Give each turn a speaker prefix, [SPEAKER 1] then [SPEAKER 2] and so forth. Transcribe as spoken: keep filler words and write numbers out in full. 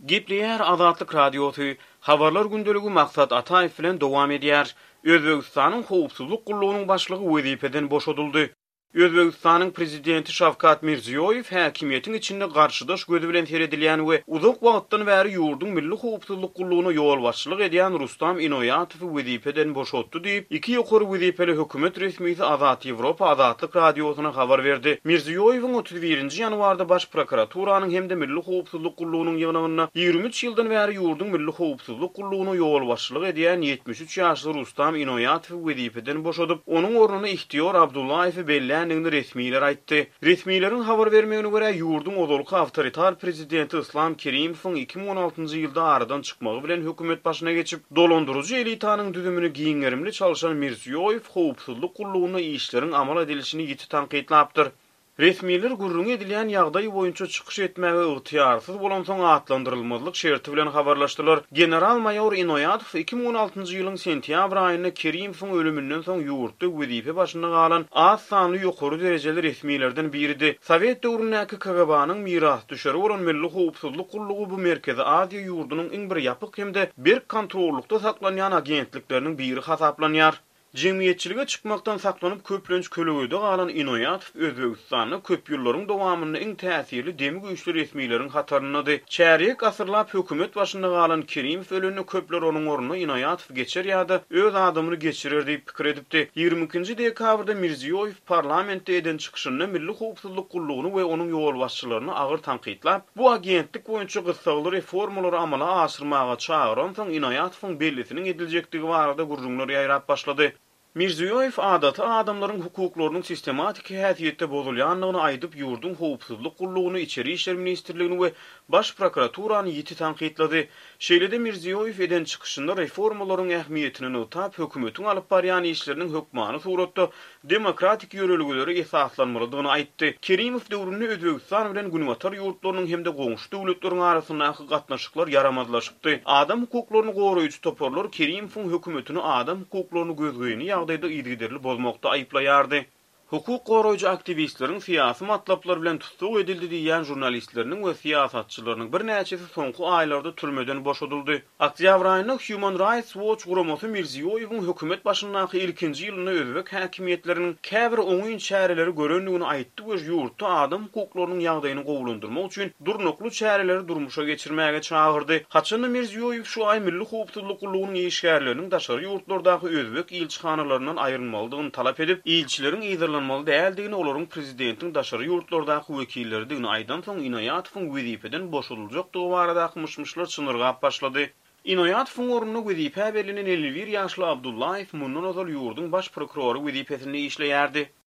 [SPEAKER 1] Gepleyer Azatlyk Radiosu habarlar gündöligi maksat Ataev bilen dowam edýär. Özbegistanyň howpsuzlyk gullugynyň başlygy wezipeden boşadyldy. Özbegistanyň prezidenti Şawkat Mirziýoýew häkimiýetiň içinde garşydaş gözü bilen seredilýän we uzak wagtdan bäri ýurdun milli howpsuzlyk gullugyna ýol başçylyk edýän Rustam Inoýatowy wezipeden boşatdy diýip iki ýokary wezipeli hökümet resmisi Azat Ýewropa Azatlyk Radiosyna habar berdi. Mirziýoýewiň otuz birinji ýanwarda baş prokuraturanyň hemde milli howpsuzlyk gullugynyň ýygnagyna ýigri üç ýyldan bäri ýurdun milli howpsuzlyk gullugyna ýol başçylyk edýän ýetmiş üç ýaşly Rustam Inoýatowy wezipeden boşadyp, onuň ornuny Ihtiyor Abdullaýew belli resmiler aýtdy. Resmilerin habar bermegine görä ýurdun ozalky awtoritar prezidenti Islom Kerimowyň iki ming on altynjy ýylda aradan çykmagy bilen hökümet başyna geçip, dolandyrjy elitanyň düzümini giňerimli çalışan Mirziýoýew howpsuzlyk gullugyna işleriň amal edilişini ýiti tanqidlapdyr. Resmiler gurrun edilýän ýagdaý boýunça çykyş etmäge ygtyýarsyz bolan soň atlandyrylmazlyk şerti bilen habarlaşdylar. General-mayor Inoýatow iki ming on altynjy ýylyň sentýabr aýynda Kerimowyň ölümünden soň ýurtda wezipe başynda galan az sanly ýokary derejeli resmilerden biridir. Sowet döwründäki K G B-nyň miras düşeri bolan milli howpsuzlyk gullugy bu Merkezi Aziýa ýurdunyň iň bir ýapyk hemde bir kontrollukda saklanýan agentlikleriniň biri hasaplanýar. Jemgyýetçilige çykmakdan saklanyp köplenç kölügede galan Inoýatow Özbegistanyň köp ýyllaryň dowamynda iň täsirli demi güýçli resmileriň hataryndadır. Çärek asyrlap hökümet başynda galan Kerimow ölünü köpler onuň ornuny Inoýatow geçer ýa-da öz adamyny geçirer diýip pikir edipdi. ýygrimi ikinji dekabrda Mirziýoýew parlamentde eden çykyşynda milli howpsuzlyk gullugyny we onuň ýol başçylaryny agyr tanqidlap, bu agentlik boýunça gysgaly reformalary amala aşyrmaga çagyran soň Inoýatowyň bellisiniň ediljekdigi barada gurrunlar ýaýrap başlady. Mirziýoýew adaty adamlaryň hukuklarynyň sistematik häsiýetde bozulýanlygyny aýdyp ýurdun howpsuzlyk gullugyny içeri işler ministrligini we baş prokuraturany ýiti tanqidlady. Şeýlede Mirziýoýew eden çykyşynda reformalaryň ähmiýetini notap hökümetiň alyp barýan işleriniň hökmany suratda demokratik ýöreligleri esaslanmalydygyny aýtdy. Kerimow döwründe Özbegistan bilen Günwatar ýurtlarynyň hemde goňşy döwletleriň arasyndaky gatnaşyklar yaramadlaşypdy. Adam hukuklaryny goraýjy toporlar Kerimowyň hökümetini adam hukuklaryny gözleýini ýagdaýda ýygyderli bolmakda aýplaýardy. Hukuk goraýjy aktivistleriň syýasy matlaplar bilen tutsak edildi diýen jurnalistleriniň we syýasatçylarynyň bir näçesi soňky aýlarda türmeden boşadyldy. Oktyabr aýynda Human Rights Watch guramasy Mirziýoýewiň hökümet başyndaky ilkinji ýylyny özbek häkimetleriniň käbir oňuň çäreleri görendigini aýtdy we ýurtda adam hukuklarynyň ýagdaýyny gowulandyrmak üçin durnukly çäreleri durmuşa geçirmäge çagyrdy. Haçany Mirziýoýew şu aý milli howpsuzlyk gullugynyň işgärleriniň daşary ýurtlardaky özbek ilçihanalarynyň aýrylmalydygyny talap edip, ilçileriň ýyzyrlanmaly däldigini olaryň prezidentiň daşary ýurtlardaky wekillerdigini aýdan soň Inoýatowyň wezipeden boşadyljakdygy baradaky myşmyşlar çynyrgap başlady. Inoýatowyň ornuny wezipe berlinen elli bir ýaşly Abdullaýew mundan ozal ýurdun baş prokurory wezipesinde işleýärdi.